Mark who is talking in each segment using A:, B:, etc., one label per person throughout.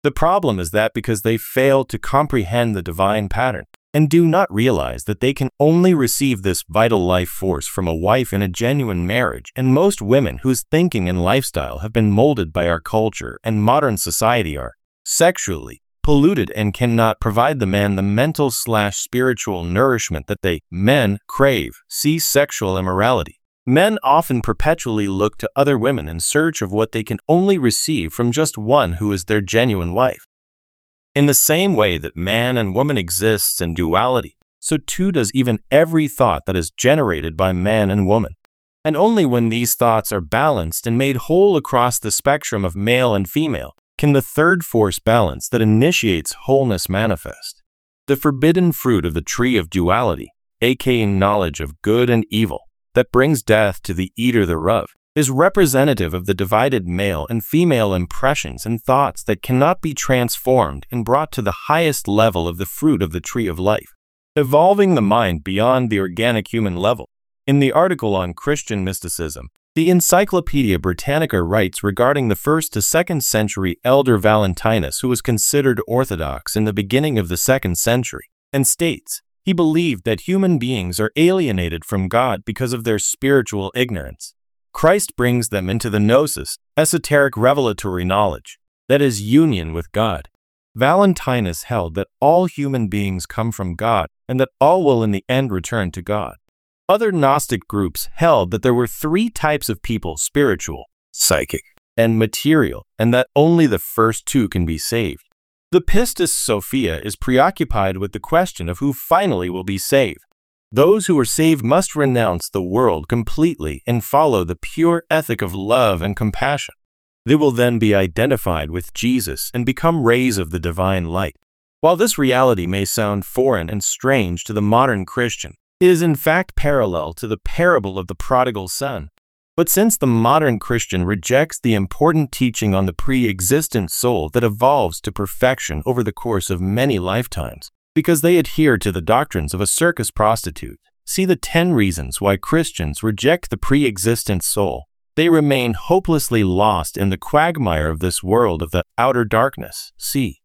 A: The problem is that because they fail to comprehend the divine pattern and do not realize that they can only receive this vital life force from a wife in a genuine marriage, and most women whose thinking and lifestyle have been molded by our culture and modern society are sexually polluted and cannot provide the man the mental/spiritual nourishment that they, men, crave. See sexual immorality. Men often perpetually look to other women in search of what they can only receive from just one who is their genuine wife. In the same way that man and woman exists in duality, so too does even every thought that is generated by man and woman. And only when these thoughts are balanced and made whole across the spectrum of male and female can the third force balance that initiates wholeness manifest. The forbidden fruit of the tree of duality, aka knowledge of good and evil, that brings death to the eater thereof, is representative of the divided male and female impressions and thoughts that cannot be transformed and brought to the highest level of the fruit of the tree of life, evolving the mind beyond the organic human level. In the article on Christian mysticism, the Encyclopedia Britannica writes regarding the 1st to 2nd century elder Valentinus, who was considered orthodox in the beginning of the 2nd century, and states, he believed that human beings are alienated from God because of their spiritual ignorance. Christ brings them into the gnosis, esoteric revelatory knowledge, that is union with God. Valentinus held that all human beings come from God and that all will in the end return to God. Other Gnostic groups held that there were 3 types of people: spiritual, psychic, and material, and that only the first 2 can be saved. The Pistis Sophia is preoccupied with the question of who finally will be saved. Those who are saved must renounce the world completely and follow the pure ethic of love and compassion. They will then be identified with Jesus and become rays of the divine light. While this reality may sound foreign and strange to the modern Christian, it is in fact parallel to the parable of the prodigal son. But since the modern Christian rejects the important teaching on the pre-existent soul that evolves to perfection over the course of many lifetimes, because they adhere to the doctrines of a circus prostitute, see the 10 reasons why Christians reject the pre-existent soul. They remain hopelessly lost in the quagmire of this world of the outer darkness. See.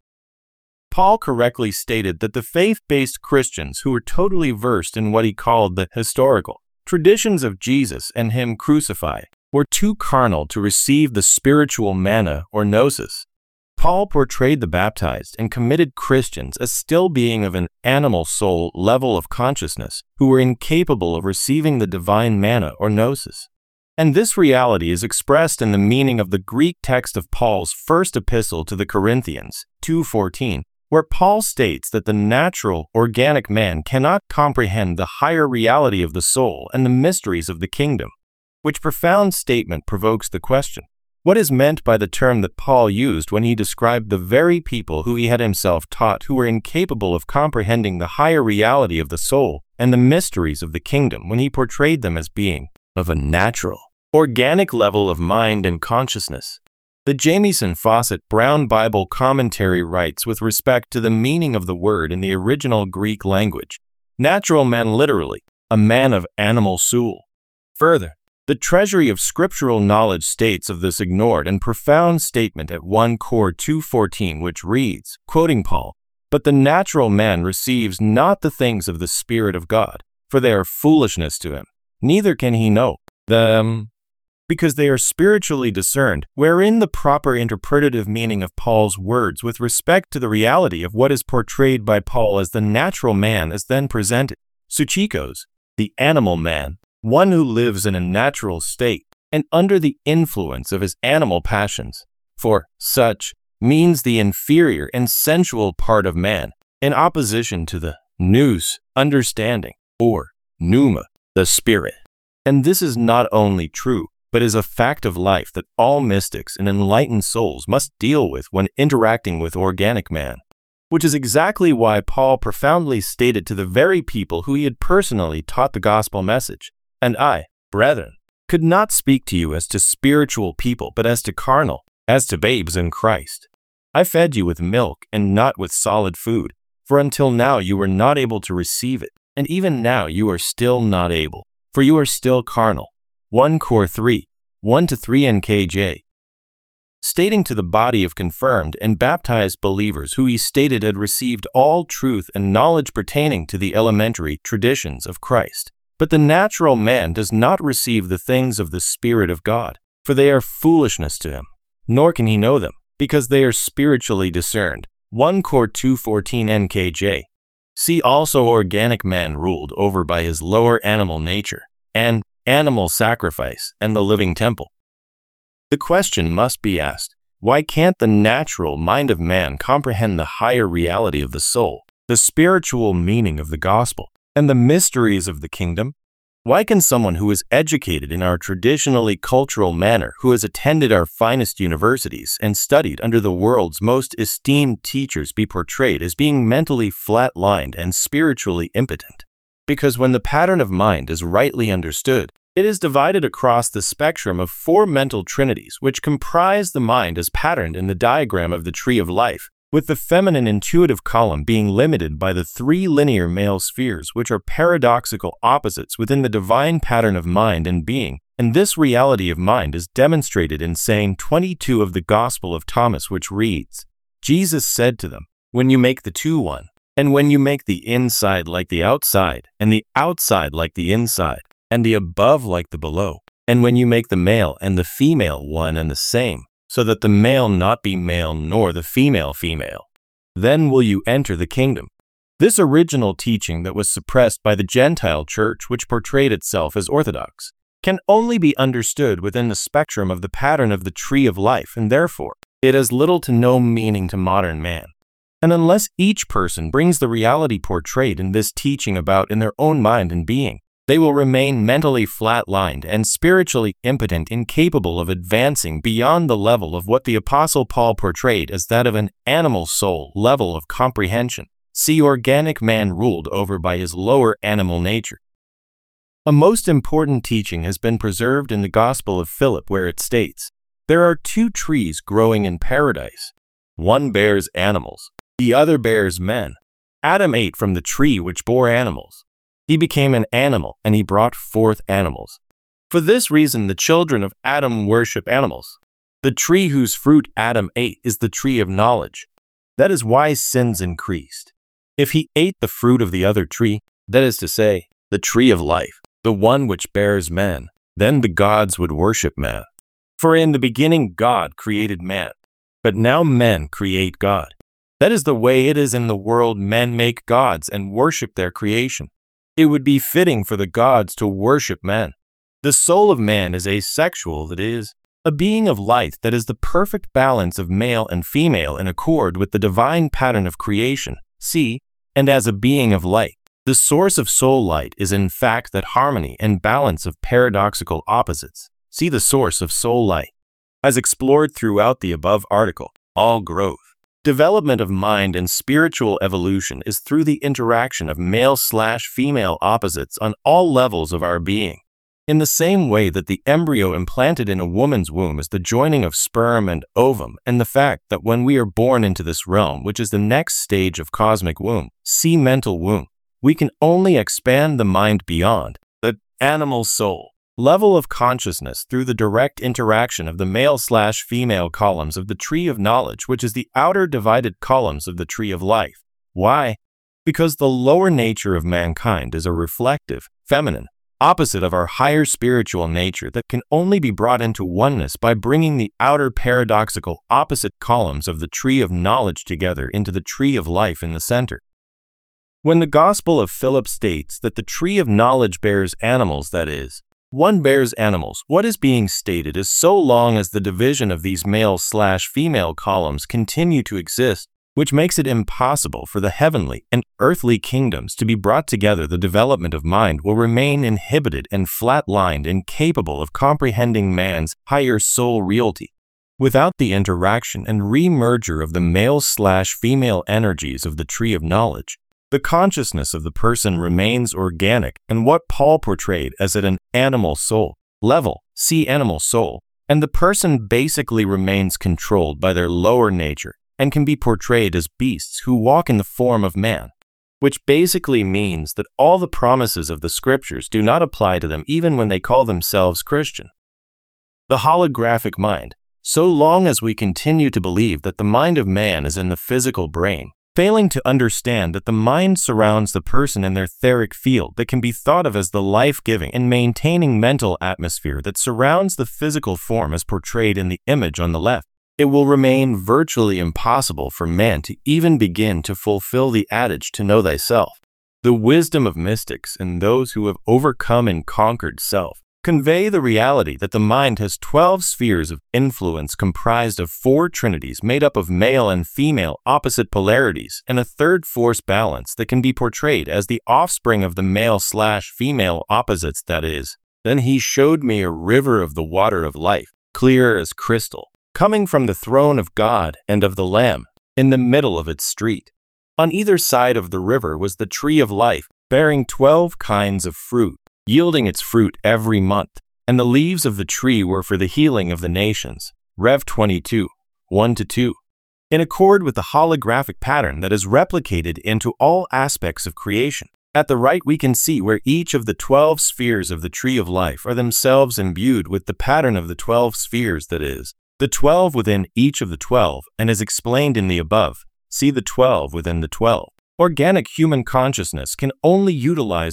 A: Paul correctly stated that the faith-based Christians who were totally versed in what he called the historical traditions of Jesus and him crucified were too carnal to receive the spiritual manna or gnosis. Paul portrayed the baptized and committed Christians as still being of an animal soul level of consciousness who were incapable of receiving the divine manna or gnosis. And this reality is expressed in the meaning of the Greek text of Paul's first epistle to the Corinthians, 2:14, where Paul states that the natural, organic man cannot comprehend the higher reality of the soul and the mysteries of the kingdom. Which profound statement provokes the question: what is meant by the term that Paul used when he described the very people who he had himself taught who were incapable of comprehending the higher reality of the soul and the mysteries of the kingdom, when he portrayed them as being of a natural, organic level of mind and consciousness? The Jamieson Fausset Brown Bible Commentary writes with respect to the meaning of the word in the original Greek language: natural man literally, a man of animal soul. Further, the treasury of scriptural knowledge states of this ignored and profound statement at 1 Cor 2:14, which reads, quoting Paul, "But the natural man receives not the things of the Spirit of God, for they are foolishness to him, neither can he know them, because they are spiritually discerned," wherein the proper interpretative meaning of Paul's words with respect to the reality of what is portrayed by Paul as the natural man is then presented. Suchikos, the animal man, one who lives in a natural state and under the influence of his animal passions, for such means the inferior and sensual part of man, in opposition to the nous, understanding, or pneuma, the spirit. And this is not only true, but is a fact of life that all mystics and enlightened souls must deal with when interacting with organic man. Which is exactly why Paul profoundly stated to the very people who he had personally taught the gospel message, "And I, brethren, could not speak to you as to spiritual people, but as to carnal, as to babes in Christ. I fed you with milk and not with solid food, for until now you were not able to receive it, and even now you are still not able, for you are still carnal." 1 Cor 3, 1-3 NKJ. stating to the body of confirmed and baptized believers who he stated had received all truth and knowledge pertaining to the elementary traditions of Christ. But the natural man does not receive the things of the Spirit of God, for they are foolishness to him, nor can he know them, because they are spiritually discerned. 1 Cor 2:14 NKJ. See also organic man ruled over by his lower animal nature, and animal sacrifice, and the living temple. The question must be asked, why can't the natural mind of man comprehend the higher reality of the soul, the spiritual meaning of the gospel, and the mysteries of the kingdom? Why can someone who is educated in our traditionally cultural manner, who has attended our finest universities and studied under the world's most esteemed teachers, be portrayed as being mentally flat-lined and spiritually impotent? Because when the pattern of mind is rightly understood, it is divided across the spectrum of four mental trinities which comprise the mind as patterned in the diagram of the tree of life, with the feminine intuitive column being limited by the three linear male spheres which are paradoxical opposites within the divine pattern of mind and being, and this reality of mind is demonstrated in saying 22 of the Gospel of Thomas, which reads, Jesus said to them, when you make the two one, and when you make the inside like the outside, and the outside like the inside, and the above like the below, and when you make the male and the female one and the same, so that the male not be male nor the female female, then will you enter the kingdom. This original teaching that was suppressed by the Gentile church, which portrayed itself as orthodox, can only be understood within the spectrum of the pattern of the tree of life, and therefore it has little to no meaning to modern man. And unless each person brings the reality portrayed in this teaching about in their own mind and being, they will remain mentally flat-lined and spiritually impotent, incapable of advancing beyond the level of what the Apostle Paul portrayed as that of an animal soul level of comprehension. See organic man ruled over by his lower animal nature. A most important teaching has been preserved in the Gospel of Philip, where it states, there are two trees growing in paradise. One bears animals, the other bears men. Adam ate from the tree which bore animals. He became an animal, and he brought forth animals. For this reason the children of Adam worship animals. The tree whose fruit Adam ate is the tree of knowledge. That is why sins increased. If he ate the fruit of the other tree, that is to say, the tree of life, the one which bears man, then the gods would worship man. For in the beginning God created man, but now men create God. That is the way it is in the world. Men make gods and worship their creation. It would be fitting for the gods to worship men. The soul of man is asexual, that is, a being of light that is the perfect balance of male and female in accord with the divine pattern of creation. See, and as a being of light, the source of soul light is in fact that harmony and balance of paradoxical opposites. See the source of soul light. As explored throughout the above article, all growth, development of mind and spiritual evolution is through the interaction of male/female opposites on all levels of our being. In the same way that the embryo implanted in a woman's womb is the joining of sperm and ovum, and the fact that when we are born into this realm, which is the next stage of cosmic womb, see mental womb, we can only expand the mind beyond the animal soul level of consciousness through the direct interaction of the male/female columns of the tree of knowledge, which is the outer divided columns of the tree of life. Why? Because the lower nature of mankind is a reflective, feminine, opposite of our higher spiritual nature that can only be brought into oneness by bringing the outer paradoxical opposite columns of the tree of knowledge together into the tree of life in the center. When the Gospel of Philip states that the tree of knowledge bears animals, that is, one bears animals, what is being stated is so long as the division of these male/female columns continue to exist, which makes it impossible for the heavenly and earthly kingdoms to be brought together, the development of mind will remain inhibited and flat-lined, incapable of comprehending man's higher soul reality. Without the interaction and re-merger of the male/female energies of the tree of knowledge, the consciousness of the person remains organic and what Paul portrayed as at an animal soul level, see animal soul, and the person basically remains controlled by their lower nature and can be portrayed as beasts who walk in the form of man, which basically means that all the promises of the scriptures do not apply to them even when they call themselves Christian. The holographic mind, So long as we continue to believe that the mind of man is in the physical brain, failing to understand that the mind surrounds the person in their etheric field that can be thought of as the life-giving and maintaining mental atmosphere that surrounds the physical form as portrayed in the image on the left, it will remain virtually impossible for man to even begin to fulfill the adage to know thyself. The wisdom of mystics and those who have overcome and conquered self convey the reality that the mind has 12 spheres of influence comprised of 4 trinities made up of male and female opposite polarities and a third force balance that can be portrayed as the offspring of the male/female opposites, that is. Then he showed me a river of the water of life, clear as crystal, coming from the throne of God and of the Lamb, in the middle of its street. On either side of the river was the tree of life, bearing 12 kinds of fruit, yielding its fruit every month, and the leaves of the tree were for the healing of the nations. Rev 22, 1-2. In accord with the holographic pattern that is replicated into all aspects of creation. At the right we can see where each of the 12 spheres of the tree of life are themselves imbued with the pattern of the 12 spheres, that is, the 12 within each of the 12, and as explained in the above, see the 12 within the 12. Organic human consciousness can only utilize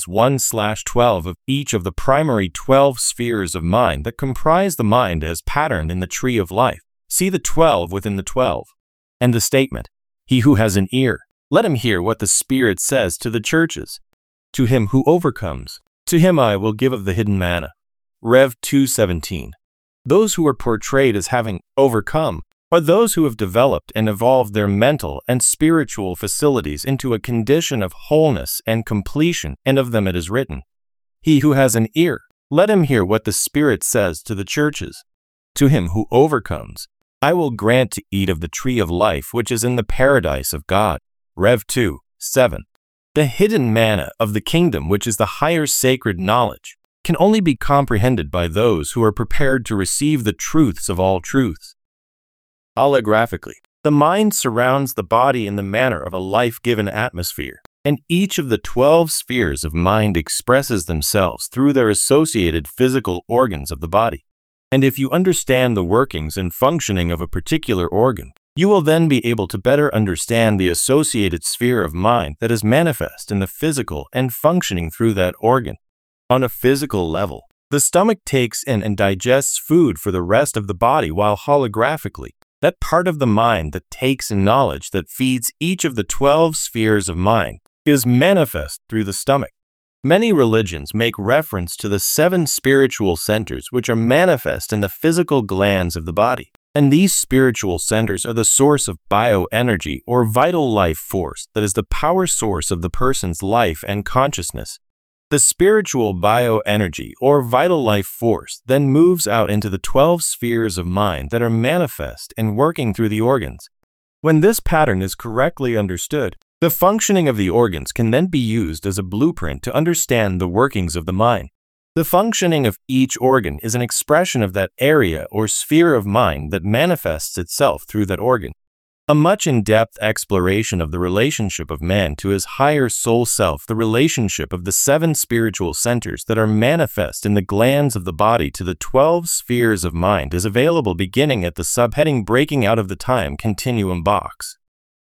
A: 1/12 of each of the primary 12 spheres of mind that comprise the mind as patterned in the tree of life. See the 12 within the 12. And the statement, "He who has an ear, let him hear what the Spirit says to the churches. To him who overcomes, to him I will give of the hidden manna." Rev 2:17. Those who are portrayed as having overcome are those who have developed and evolved their mental and spiritual facilities into a condition of wholeness and completion, and of them it is written, "He who has an ear, let him hear what the Spirit says to the churches. To him who overcomes, I will grant to eat of the tree of life which is in the paradise of God." Rev 2:7. The hidden manna of the kingdom, which is the higher sacred knowledge, can only be comprehended by those who are prepared to receive the truths of all truths. Holographically, the mind surrounds the body in the manner of a life-given atmosphere, and each of the 12 spheres of mind expresses themselves through their associated physical organs of the body. And if you understand the workings and functioning of a particular organ, you will then be able to better understand the associated sphere of mind that is manifest in the physical and functioning through that organ. On a physical level, the stomach takes in and digests food for the rest of the body, while holographically, that part of the mind that takes in knowledge that feeds each of the 12 spheres of mind is manifest through the stomach. Many religions make reference to the 7 spiritual centers which are manifest in the physical glands of the body, and these spiritual centers are the source of bioenergy or vital life force that is the power source of the person's life and consciousness. The spiritual bioenergy or vital life force then moves out into the 12 spheres of mind that are manifest and working through the organs. When this pattern is correctly understood, the functioning of the organs can then be used as a blueprint to understand the workings of the mind. The functioning of each organ is an expression of that area or sphere of mind that manifests itself through that organ. A much in-depth exploration of the relationship of man to his higher soul self, the relationship of the 7 spiritual centers that are manifest in the glands of the body to the 12 spheres of mind is available beginning at the subheading Breaking Out of the Time Continuum box.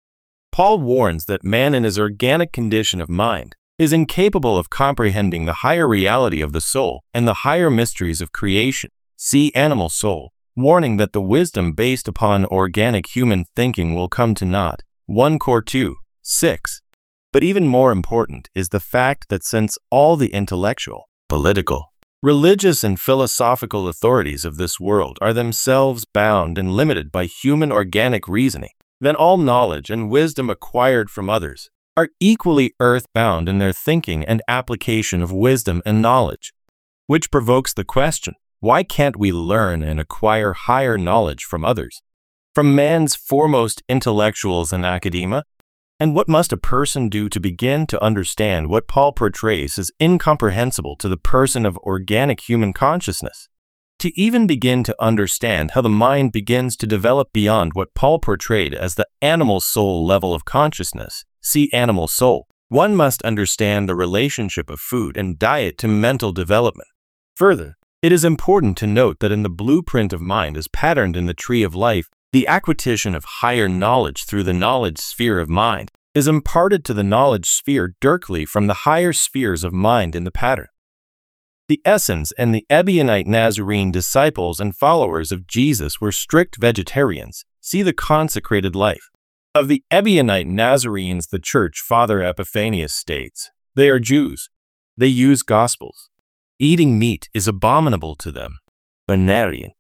A: Paul warns that man in his organic condition of mind is incapable of comprehending the higher reality of the soul and the higher mysteries of creation. See Animal Soul, warning that the wisdom based upon organic human thinking will come to naught. 1 Cor 2:6. But even more important is the fact that since all the intellectual, political, religious, and philosophical authorities of this world are themselves bound and limited by human organic reasoning, then all knowledge and wisdom acquired from others are equally earth-bound in their thinking and application of wisdom and knowledge. Which provokes the question, why can't we learn and acquire higher knowledge from others? From man's foremost intellectuals in academia? And what must a person do to begin to understand what Paul portrays as incomprehensible to the person of organic human consciousness? To even begin to understand how the mind begins to develop beyond what Paul portrayed as the animal soul level of consciousness, see Animal Soul, one must understand the relationship of food and diet to mental development. Further, It is important to note that in the blueprint of mind as patterned in the tree of life, the acquisition of higher knowledge through the knowledge sphere of mind is imparted to the knowledge sphere directly from the higher spheres of mind in the pattern. The Essenes and the Ebionite Nazarene disciples and followers of Jesus were strict vegetarians. See the consecrated life. Of the Ebionite Nazarenes, the Church Father Epiphanius states, they are Jews. They use Gospels. Eating meat is abominable to them. Benarian,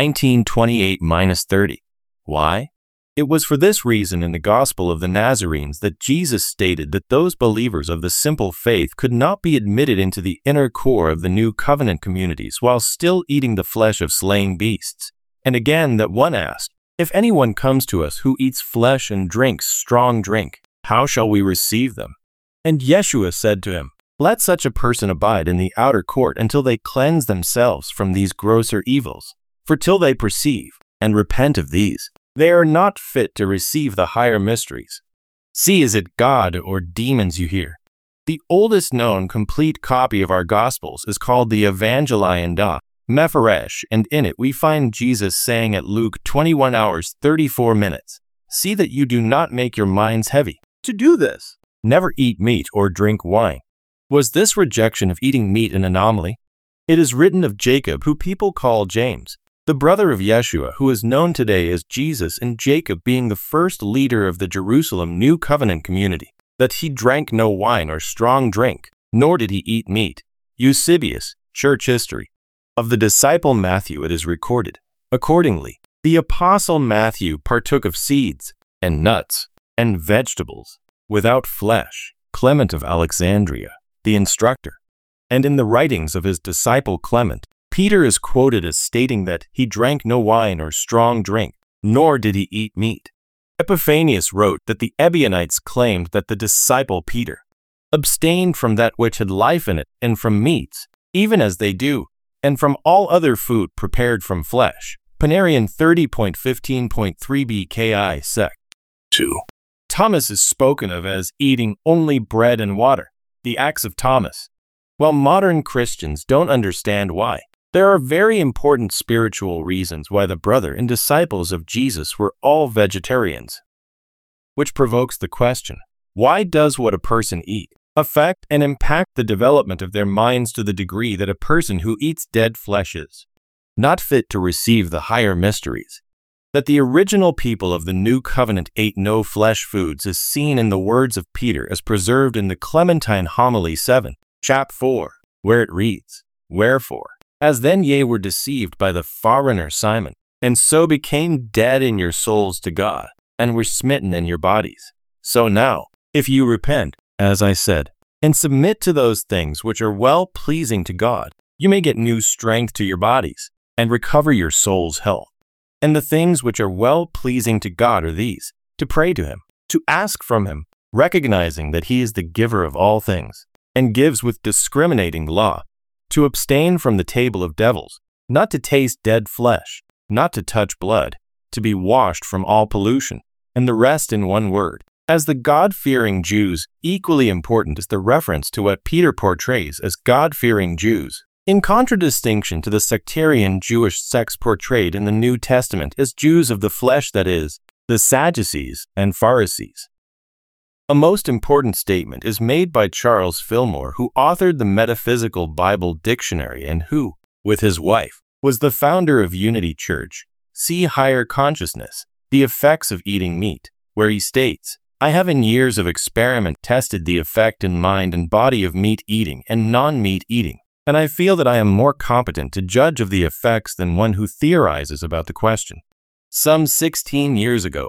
A: 1928-30. Why? It was for this reason in the Gospel of the Nazarenes that Jesus stated that those believers of the simple faith could not be admitted into the inner core of the new covenant communities while still eating the flesh of slain beasts. And again that one asked, if anyone comes to us who eats flesh and drinks strong drink, how shall we receive them? And Yeshua said to him, let such a person abide in the outer court until they cleanse themselves from these grosser evils. For till they perceive and repent of these, they are not fit to receive the higher mysteries. See, is it God or demons you hear? The oldest known complete copy of our Gospels is called the Evangelion da Mepharesh, and in it we find Jesus saying at Luke 21 hours 34 minutes, see that you do not make your minds heavy. To do this, never eat meat or drink wine. Was this rejection of eating meat an anomaly? It is written of Jacob, who people call James, the brother of Yeshua, who is known today as Jesus, and Jacob being the first leader of the Jerusalem New Covenant community, that he drank no wine or strong drink, nor did he eat meat. Eusebius, Church History. Of the disciple Matthew it is recorded, accordingly, the apostle Matthew partook of seeds, and nuts, and vegetables, without flesh. Clement of Alexandria, the instructor. And in the writings of his disciple Clement, Peter is quoted as stating that he drank no wine or strong drink, nor did he eat meat. Epiphanius wrote that the Ebionites claimed that the disciple Peter abstained from that which had life in it and from meats, even as they do, and from all other food prepared from flesh. Panarian 30.15.3 BKI Sec. 2. Thomas is spoken of as eating only bread and water, the Acts of Thomas. While modern Christians don't understand why, there are very important spiritual reasons why the brother and disciples of Jesus were all vegetarians. Which provokes the question, why does what a person eat affect and impact the development of their minds to the degree that a person who eats dead flesh is not fit to receive the higher mysteries? That the original people of the New Covenant ate no flesh foods is seen in the words of Peter as preserved in the Clementine Homily 7, chap 4, where it reads, wherefore, as then ye were deceived by the forerunner Simon, and so became dead in your souls to God, and were smitten in your bodies. So now, if you repent, as I said, and submit to those things which are well-pleasing to God, you may get new strength to your bodies, and recover your soul's health. And the things which are well-pleasing to God are these, to pray to Him, to ask from Him, recognizing that He is the giver of all things, and gives with discriminating law, to abstain from the table of devils, not to taste dead flesh, not to touch blood, to be washed from all pollution, and the rest in one word. As the God-fearing Jews, equally important is the reference to what Peter portrays as God-fearing Jews, in contradistinction to the sectarian Jewish sects portrayed in the New Testament as Jews of the flesh, that is, the Sadducees and Pharisees. A most important statement is made by Charles Fillmore, who authored the Metaphysical Bible Dictionary and who, with his wife, was the founder of Unity Church. See Higher Consciousness, The Effects of Eating Meat, where he states, I have in years of experiment tested the effect in mind and body of meat eating and non-meat eating, and I feel that I am more competent to judge of the effects than one who theorizes about the question. Some 16 years ago,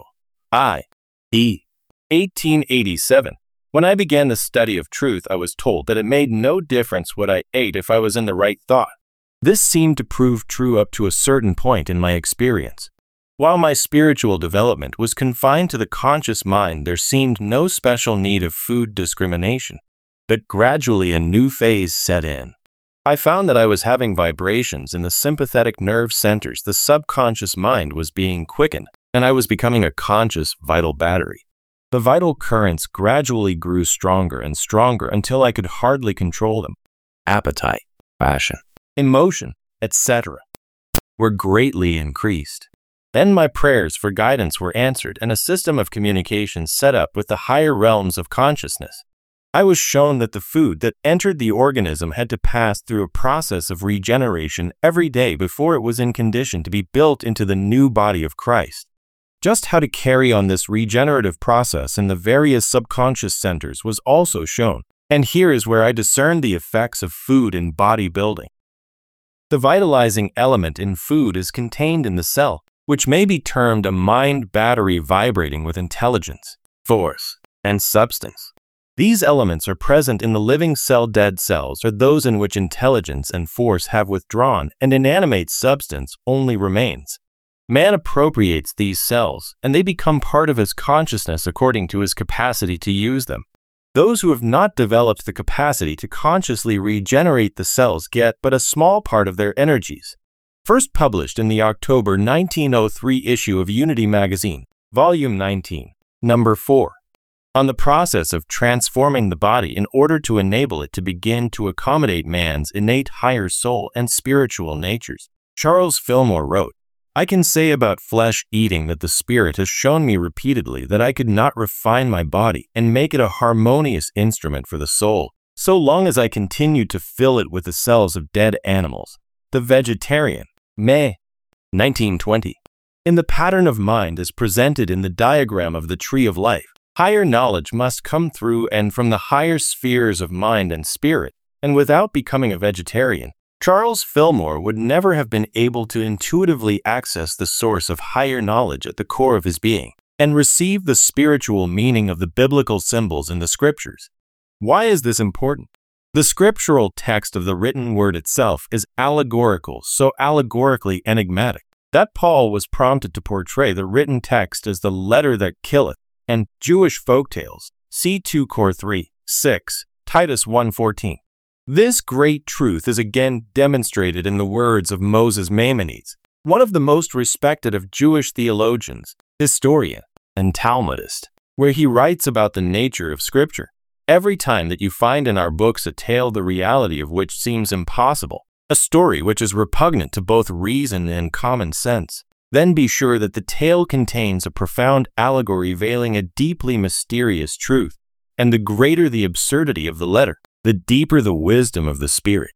A: 1887, when I began the study of truth, I was told that it made no difference what I ate if I was in the right thought. This seemed to prove true up to a certain point in my experience. While my spiritual development was confined to the conscious mind, there seemed no special need of food discrimination. But gradually a new phase set in. I found that I was having vibrations in the sympathetic nerve centers. The subconscious mind was being quickened, and I was becoming a conscious vital battery. The vital currents gradually grew stronger and stronger until I could hardly control them. Appetite, passion, emotion, etc., were greatly increased. Then my prayers for guidance were answered and a system of communication set up with the higher realms of consciousness. I was shown that the food that entered the organism had to pass through a process of regeneration every day before it was in condition to be built into the new body of Christ. Just how to carry on this regenerative process in the various subconscious centers was also shown, and here is where I discerned the effects of food in body building. The vitalizing element in food is contained in the cell, which may be termed a mind battery vibrating with intelligence, force, and substance. These elements are present in the living cell. Dead cells are those in which intelligence and force have withdrawn, and inanimate substance only remains. Man appropriates these cells, and they become part of his consciousness according to his capacity to use them. Those who have not developed the capacity to consciously regenerate the cells get but a small part of their energies. First published in the October 1903 issue of Unity Magazine, Volume 19, Number 4. On the process of transforming the body in order to enable it to begin to accommodate man's innate higher soul and spiritual natures. Charles Fillmore wrote, "I can say about flesh eating that the Spirit has shown me repeatedly that I could not refine my body and make it a harmonious instrument for the soul, so long as I continued to fill it with the cells of dead animals." The Vegetarian, May 1920. In the pattern of mind as presented in the diagram of the tree of life, higher knowledge must come through and from the higher spheres of mind and spirit, and without becoming a vegetarian, Charles Fillmore would never have been able to intuitively access the source of higher knowledge at the core of his being, and receive the spiritual meaning of the biblical symbols in the scriptures. Why is this important? The scriptural text of the written word itself is allegorical, so allegorically enigmatic, that Paul was prompted to portray the written text as the letter that killeth, and Jewish folktales, see 2 Cor 3, 6, Titus 1:14. This great truth is again demonstrated in the words of Moses Maimonides, one of the most respected of Jewish theologians, historian, and Talmudist, where he writes about the nature of Scripture. Every time that you find in our books a tale the reality of which seems impossible, a story which is repugnant to both reason and common sense, then be sure that the tale contains a profound allegory veiling a deeply mysterious truth, and the greater the absurdity of the letter, the deeper the wisdom of the Spirit.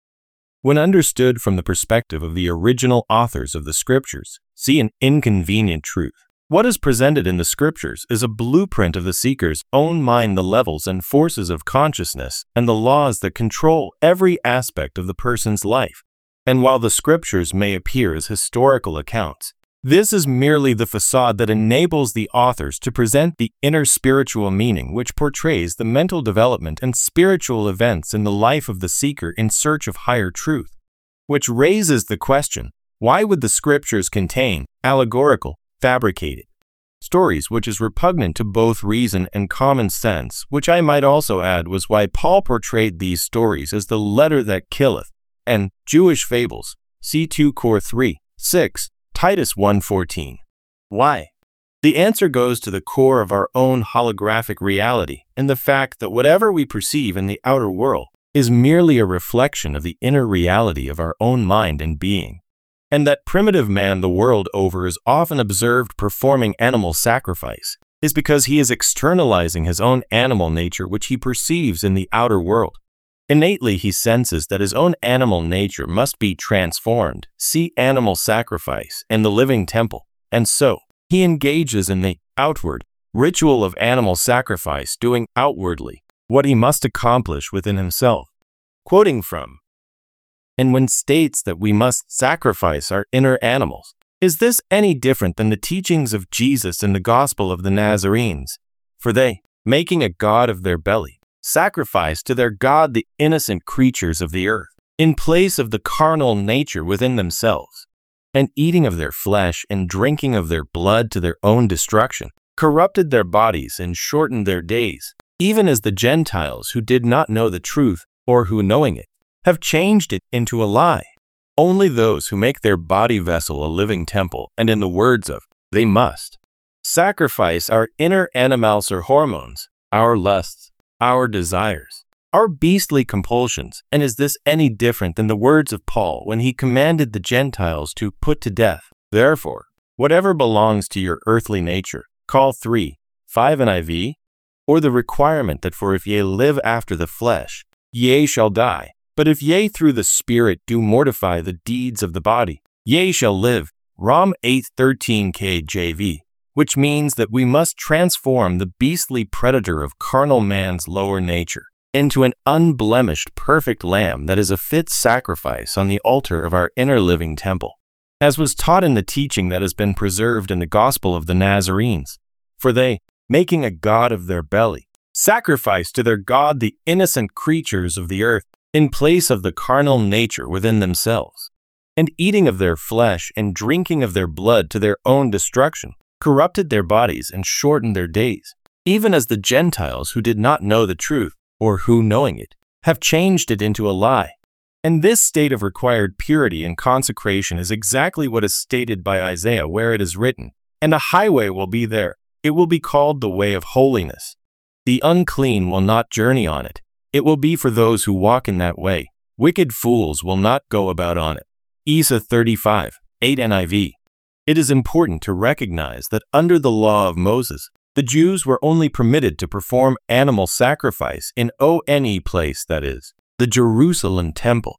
A: When understood from the perspective of the original authors of the Scriptures, see an inconvenient truth. What is presented in the Scriptures is a blueprint of the seeker's own mind, the levels and forces of consciousness, and the laws that control every aspect of the person's life. And while the Scriptures may appear as historical accounts, this is merely the facade that enables the authors to present the inner spiritual meaning which portrays the mental development and spiritual events in the life of the seeker in search of higher truth. Which raises the question, why would the Scriptures contain allegorical, fabricated stories which is repugnant to both reason and common sense, which I might also add was why Paul portrayed these stories as the letter that killeth, and Jewish fables, see 2 Cor 3, 6, Titus 1:14. Why? The answer goes to the core of our own holographic reality and the fact that whatever we perceive in the outer world is merely a reflection of the inner reality of our own mind and being. And that primitive man the world over is often observed performing animal sacrifice is because he is externalizing his own animal nature which he perceives in the outer world. Innately he senses that his own animal nature must be transformed, see animal sacrifice and the living temple, and so he engages in the outward ritual of animal sacrifice, doing outwardly what he must accomplish within himself. Quoting from, "And when states that we must sacrifice our inner animals, is this any different than the teachings of Jesus in the Gospel of the Nazarenes? For they, making a god of their belly, sacrifice to their God the innocent creatures of the earth, in place of the carnal nature within themselves, and eating of their flesh and drinking of their blood to their own destruction, corrupted their bodies and shortened their days, even as the Gentiles who did not know the truth, or who knowing it, have changed it into a lie. Only those who make their body vessel a living temple, and in the words of, they must sacrifice our inner animals or hormones, our lusts, our desires, our beastly compulsions, and is this any different than the words of Paul when he commanded the Gentiles to put to death? Therefore, whatever belongs to your earthly nature, call 3:5 NIV, or the requirement that for if ye live after the flesh, ye shall die, but if ye through the Spirit do mortify the deeds of the body, ye shall live, Rom 8:13 KJV, which means that we must transform the beastly predator of carnal man's lower nature into an unblemished, perfect lamb that is a fit sacrifice on the altar of our inner living temple, as was taught in the teaching that has been preserved in the gospel of the Nazarenes. For they, making a god of their belly, sacrificed to their god the innocent creatures of the earth in place of the carnal nature within themselves, and eating of their flesh and drinking of their blood to their own destruction, corrupted their bodies and shortened their days, even as the Gentiles who did not know the truth, or who, knowing it, have changed it into a lie. And this state of required purity and consecration is exactly what is stated by Isaiah, where it is written, "And a highway will be there. It will be called the way of holiness. The unclean will not journey on it. It will be for those who walk in that way. Wicked fools will not go about on it." Isa 35:8 NIV. It is important to recognize that under the law of Moses, the Jews were only permitted to perform animal sacrifice in any place, that is, the Jerusalem temple.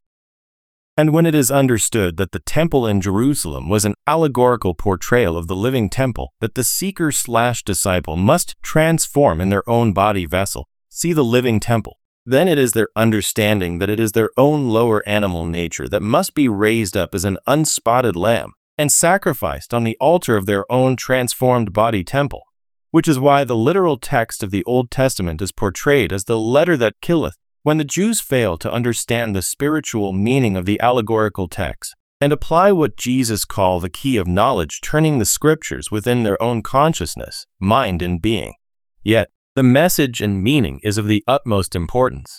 A: And when it is understood that the temple in Jerusalem was an allegorical portrayal of the living temple that the seeker/disciple must transform in their own body vessel, see the living temple, then it is their understanding that it is their own lower animal nature that must be raised up as an unspotted lamb and sacrificed on the altar of their own transformed body temple, which is why the literal text of the Old Testament is portrayed as the letter that killeth, when the Jews fail to understand the spiritual meaning of the allegorical text and apply what Jesus called the key of knowledge, turning the scriptures within their own consciousness, mind, and being. Yet, the message and meaning is of the utmost importance.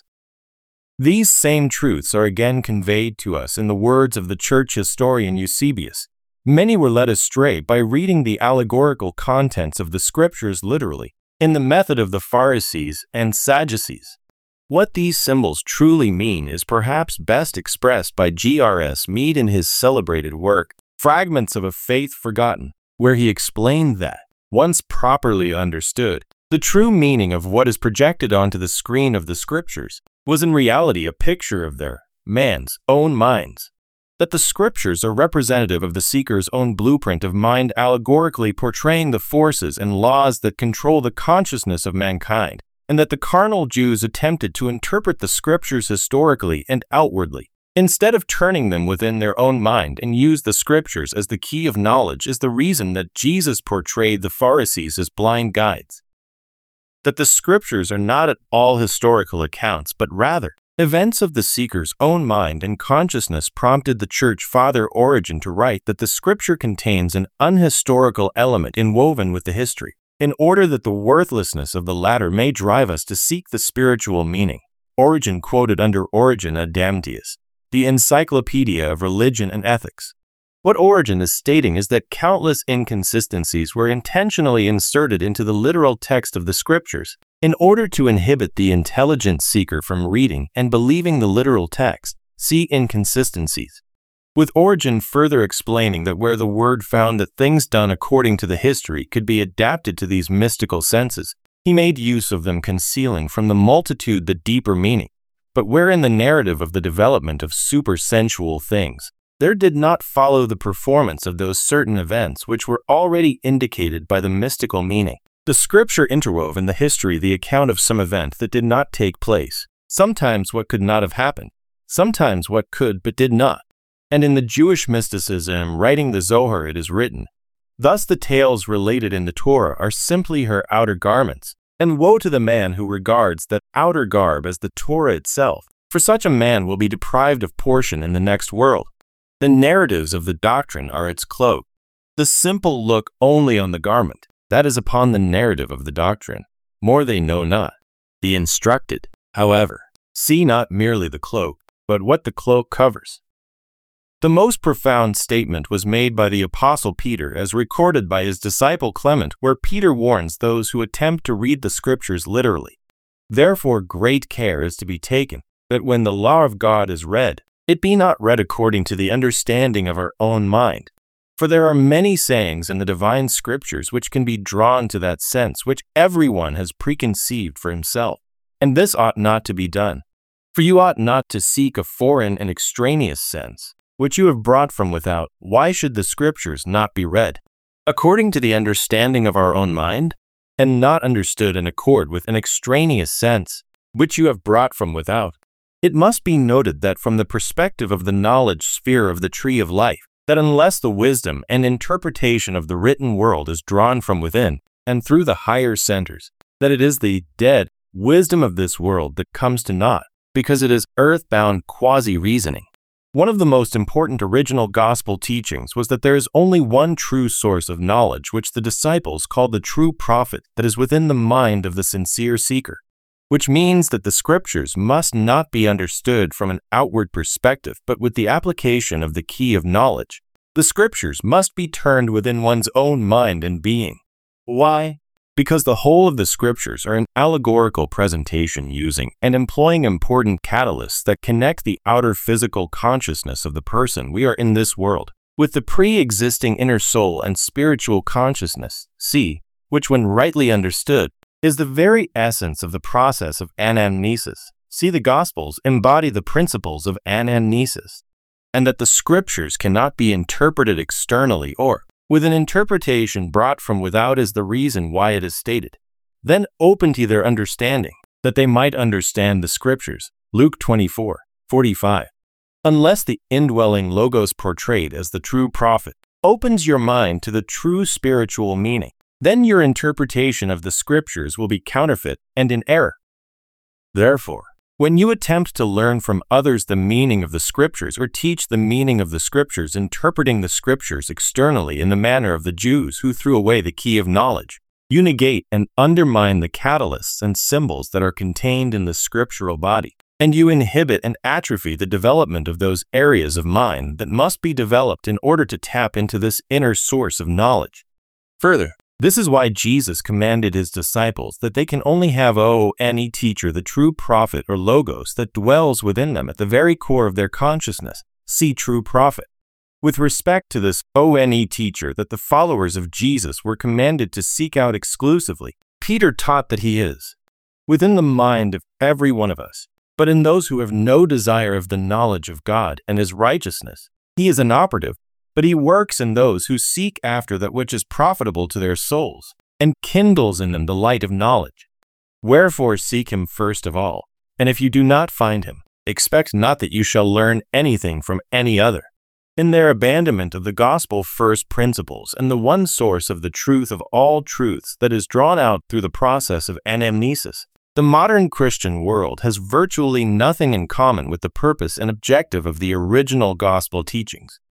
A: These same truths are again conveyed to us in the words of the church historian Eusebius. Many were led astray by reading the allegorical contents of the scriptures literally, in the method of the Pharisees and Sadducees. What these symbols truly mean is perhaps best expressed by G.R.S. Mead in his celebrated work, Fragments of a Faith Forgotten, where he explained that, once properly understood, the true meaning of what is projected onto the screen of the scriptures was in reality a picture of their, man's, own minds. That the scriptures are representative of the seeker's own blueprint of mind, allegorically portraying the forces and laws that control the consciousness of mankind, and that the carnal Jews attempted to interpret the scriptures historically and outwardly, instead of turning them within their own mind and use the scriptures as the key of knowledge, is the reason that Jesus portrayed the Pharisees as blind guides. That the scriptures are not at all historical accounts, but rather events of the seeker's own mind and consciousness prompted the church father Origen to write that the scripture contains an unhistorical element inwoven with the history, in order that the worthlessness of the latter may drive us to seek the spiritual meaning. Origen quoted under Origen Adamtius, the Encyclopedia of Religion and Ethics. What Origen is stating is that countless inconsistencies were intentionally inserted into the literal text of the scriptures in order to inhibit the intelligent seeker from reading and believing the literal text. See inconsistencies. With Origen further explaining that where the word found that things done according to the history could be adapted to these mystical senses, he made use of them, concealing from the multitude the deeper meaning. But wherein the narrative of the development of supersensual things, there did not follow the performance of those certain events which were already indicated by the mystical meaning. The scripture interwove in the history the account of some event that did not take place, sometimes what could not have happened, sometimes what could but did not. And in the Jewish mysticism writing the Zohar it is written, "Thus the tales related in the Torah are simply her outer garments, and woe to the man who regards that outer garb as the Torah itself, for such a man will be deprived of portion in the next world. The narratives of the doctrine are its cloak. The simple look only on the garment, that is upon the narrative of the doctrine. More they know not. The instructed, however, see not merely the cloak, but what the cloak covers." The most profound statement was made by the Apostle Peter as recorded by his disciple Clement, where Peter warns those who attempt to read the scriptures literally. Therefore great care is to be taken, that when the law of God is read, it be not read according to the understanding of our own mind. For there are many sayings in the divine scriptures which can be drawn to that sense which everyone has preconceived for himself. And this ought not to be done. For you ought not to seek a foreign and extraneous sense, which you have brought from without. Why should the scriptures not be read according to the understanding of our own mind, and not understood in accord with an extraneous sense, which you have brought from without? It must be noted that from the perspective of the knowledge sphere of the tree of life, that unless the wisdom and interpretation of the written world is drawn from within and through the higher centers, that it is the dead wisdom of this world that comes to naught, because it is earthbound quasi-reasoning. One of the most important original gospel teachings was that there is only one true source of knowledge which the disciples called the true prophet that is within the mind of the sincere seeker, which means that the scriptures must not be understood from an outward perspective, but with the application of the key of knowledge. The scriptures must be turned within one's own mind and being. Why? Because the whole of the scriptures are an allegorical presentation using and employing important catalysts that connect the outer physical consciousness of the person we are in this world with the pre-existing inner soul and spiritual consciousness, which when rightly understood, is the very essence of the process of anamnesis. The Gospels embody the principles of anamnesis, and that the scriptures cannot be interpreted externally or with an interpretation brought from without is the reason why it is stated. Then open to their understanding, that they might understand the scriptures. Luke 24:45. Unless the indwelling Logos portrayed as the true prophet opens your mind to the true spiritual meaning, then your interpretation of the scriptures will be counterfeit and in error. Therefore, when you attempt to learn from others the meaning of the scriptures or teach the meaning of the scriptures, interpreting the scriptures externally in the manner of the Jews who threw away the key of knowledge, you negate and undermine the catalysts and symbols that are contained in the scriptural body, and you inhibit and atrophy the development of those areas of mind that must be developed in order to tap into this inner source of knowledge. Further, this is why Jesus commanded his disciples that they can only have any teacher, the true prophet or Logos that dwells within them at the very core of their consciousness. True prophet. With respect to this teacher that the followers of Jesus were commanded to seek out exclusively, Peter taught that he is within the mind of every one of us, but in those who have no desire of the knowledge of God and his righteousness. He is an operative, but he works in those who seek after that which is profitable to their souls, and kindles in them the light of knowledge. Wherefore seek him first of all, and if you do not find him, expect not that you shall learn anything from any other. In their abandonment of the gospel first principles and the one source of the truth of all truths that is drawn out through the process of anamnesis, the modern Christian world has virtually nothing in common with the purpose and objective of the original gospel teachings.